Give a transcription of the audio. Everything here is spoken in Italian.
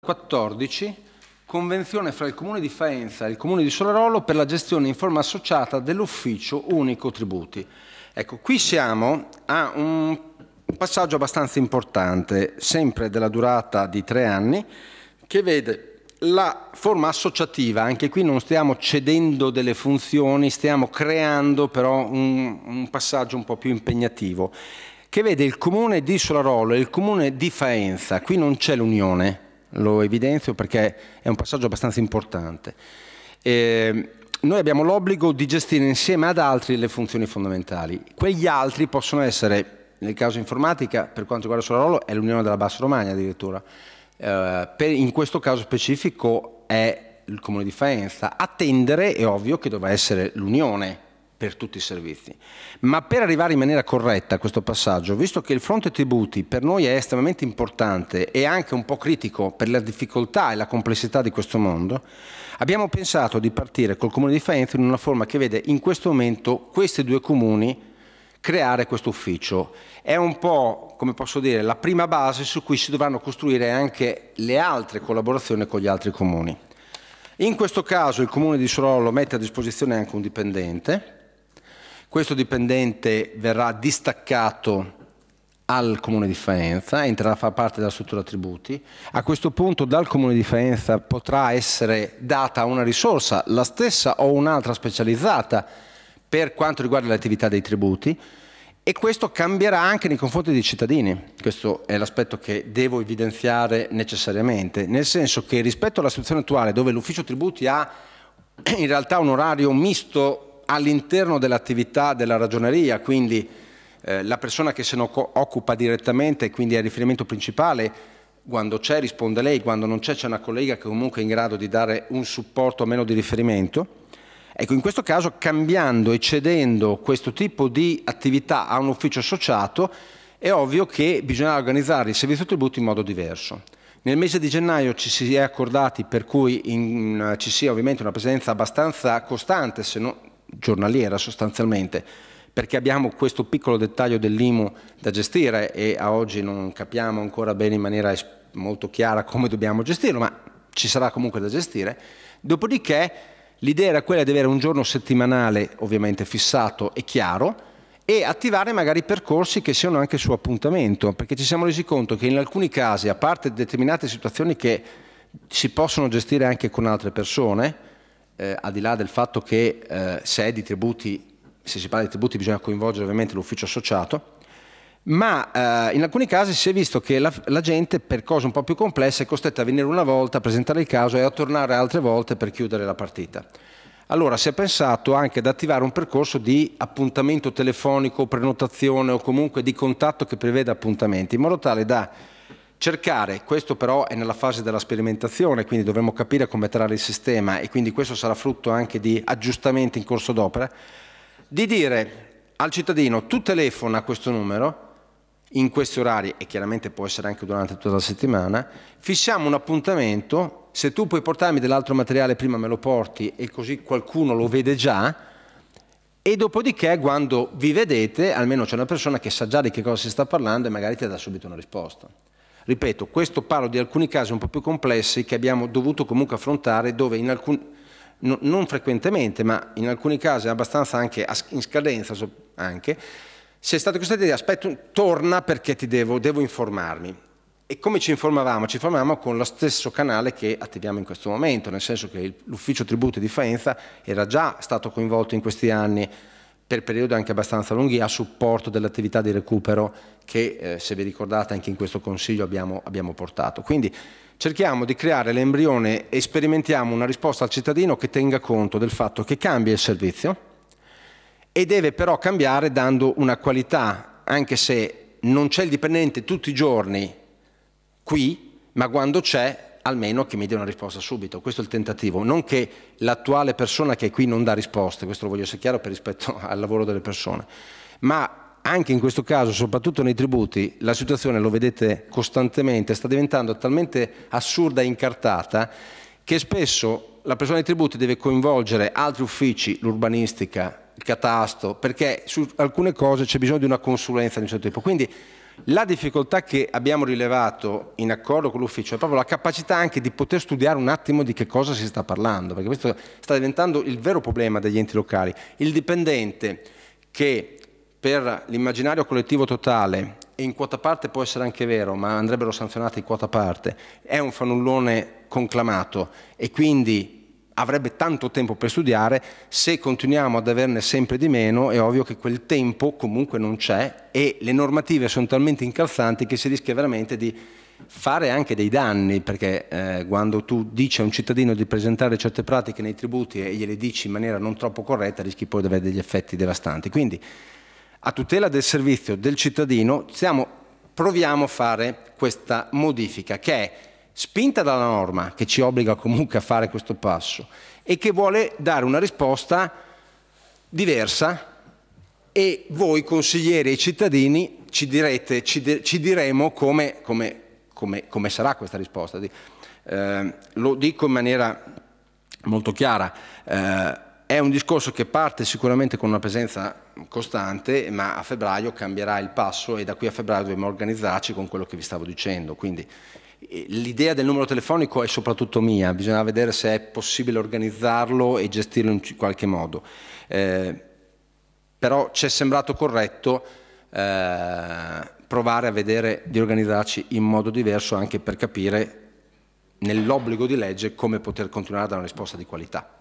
14, convenzione fra il Comune di Faenza e il Comune di Solarolo per la gestione in forma associata dell'ufficio unico tributi. Ecco, qui siamo a un passaggio abbastanza importante, sempre della durata di 3 anni, che vede la forma associativa. Anche qui non stiamo cedendo delle funzioni, stiamo creando però un passaggio un po' più impegnativo, che vede il Comune di Solarolo e il Comune di Faenza. Qui non c'è l'unione. Lo evidenzio perché è un passaggio abbastanza importante. Noi abbiamo l'obbligo di gestire insieme ad altri le funzioni fondamentali. Quegli altri possono essere, nel caso informatica, per quanto riguarda Solarolo, è l'Unione della Bassa Romagna addirittura. In questo caso specifico è il Comune di Faenza. A tendere è ovvio che dovrà essere l'Unione per tutti i servizi. Ma per arrivare in maniera corretta a questo passaggio, visto che il fronte tributi per noi è estremamente importante e anche un po' critico per la difficoltà e la complessità di questo mondo, abbiamo pensato di partire col Comune di Faenza in una forma che vede in questo momento questi due comuni creare questo ufficio. È un po', come posso dire, la prima base su cui si dovranno costruire anche le altre collaborazioni con gli altri comuni. In questo caso il Comune di Solarolo mette a disposizione anche un dipendente. Questo dipendente verrà distaccato al Comune di Faenza, entrerà a far parte della struttura tributi. A questo punto dal Comune di Faenza potrà essere data una risorsa, la stessa o un'altra specializzata, per quanto riguarda le attività dei tributi, e questo cambierà anche nei confronti dei cittadini. Questo è l'aspetto che devo evidenziare necessariamente, nel senso che rispetto alla situazione attuale, dove l'ufficio tributi ha in realtà un orario misto all'interno dell'attività della ragioneria, quindi la persona che se ne occupa direttamente, quindi è il riferimento principale, quando c'è risponde lei, quando non c'è una collega che comunque è in grado di dare un supporto almeno di riferimento. Ecco, in questo caso, cambiando e cedendo questo tipo di attività a un ufficio associato, è ovvio che bisogna organizzare il servizio tributi in modo diverso. Nel mese di gennaio ci si è accordati per cui ci sia ovviamente una presenza abbastanza costante, se non giornaliera sostanzialmente, perché abbiamo questo piccolo dettaglio dell'IMU da gestire e a oggi non capiamo ancora bene in maniera molto chiara come dobbiamo gestirlo, ma ci sarà comunque da gestire. Dopodiché l'idea era quella di avere un giorno settimanale ovviamente fissato e chiaro e attivare magari percorsi che siano anche su appuntamento, perché ci siamo resi conto che in alcuni casi, a parte determinate situazioni che si possono gestire anche con altre persone, al di là del fatto che se si parla di tributi bisogna coinvolgere ovviamente l'ufficio associato, ma in alcuni casi si è visto che la gente per cose un po' più complesse è costretta a venire una volta, a presentare il caso e a tornare altre volte per chiudere la partita. Allora si è pensato anche ad attivare un percorso di appuntamento telefonico, prenotazione o comunque di contatto che preveda appuntamenti, in modo tale da cercare, questo però è nella fase della sperimentazione, quindi dovremo capire come trarre il sistema e quindi questo sarà frutto anche di aggiustamenti in corso d'opera, di dire al cittadino: tu telefona a questo numero in questi orari, e chiaramente può essere anche durante tutta la settimana, fissiamo un appuntamento, se tu puoi portarmi dell'altro materiale prima me lo porti e così qualcuno lo vede già, e dopodiché quando vi vedete almeno c'è una persona che sa già di che cosa si sta parlando e magari ti dà subito una risposta. Ripeto, questo parlo di alcuni casi un po' più complessi che abbiamo dovuto comunque affrontare, dove non frequentemente, ma in alcuni casi abbastanza anche in scadenza anche, si è stato costretto di dire: aspetta, torna perché devo informarmi. E come ci informavamo? Ci informavamo con lo stesso canale che attiviamo in questo momento, nel senso che l'ufficio tributi di Faenza era già stato coinvolto in questi anni per periodi anche abbastanza lunghi a supporto dell'attività di recupero che, se vi ricordate, anche in questo Consiglio abbiamo portato. Quindi cerchiamo di creare l'embrione e sperimentiamo una risposta al cittadino che tenga conto del fatto che cambia il servizio e deve però cambiare dando una qualità, anche se non c'è il dipendente tutti i giorni qui, ma quando c'è almeno che mi dia una risposta subito. Questo è il tentativo, non che l'attuale persona che è qui non dà risposte, questo lo voglio essere chiaro per rispetto al lavoro delle persone, ma anche in questo caso, soprattutto nei tributi, la situazione, lo vedete costantemente, sta diventando talmente assurda e incartata che spesso la persona dei tributi deve coinvolgere altri uffici, l'urbanistica, il catasto, perché su alcune cose c'è bisogno di una consulenza di un certo tipo. Quindi La difficoltà che abbiamo rilevato in accordo con l'ufficio è proprio la capacità anche di poter studiare un attimo di che cosa si sta parlando, perché questo sta diventando il vero problema degli enti locali. Il dipendente che per l'immaginario collettivo totale, e in quota parte può essere anche vero, ma andrebbero sanzionati in quota parte, è un fannullone conclamato e quindi avrebbe tanto tempo per studiare. Se continuiamo ad averne sempre di meno è ovvio che quel tempo comunque non c'è e le normative sono talmente incalzanti che si rischia veramente di fare anche dei danni, perché quando tu dici a un cittadino di presentare certe pratiche nei tributi e gliele dici in maniera non troppo corretta, rischi poi di avere degli effetti devastanti. Quindi a tutela del servizio del cittadino proviamo a fare questa modifica che è spinta dalla norma, che ci obbliga comunque a fare questo passo e che vuole dare una risposta diversa, e voi consiglieri e cittadini ci diremo come sarà questa risposta. Lo dico in maniera molto chiara, è un discorso che parte sicuramente con una presenza costante, ma a febbraio cambierà il passo e da qui a febbraio dobbiamo organizzarci con quello che vi stavo dicendo. Quindi l'idea del numero telefonico è soprattutto mia, bisogna vedere se è possibile organizzarlo e gestirlo in qualche modo. Però ci è sembrato corretto provare a vedere di organizzarci in modo diverso, anche per capire nell'obbligo di legge come poter continuare a dare una risposta di qualità.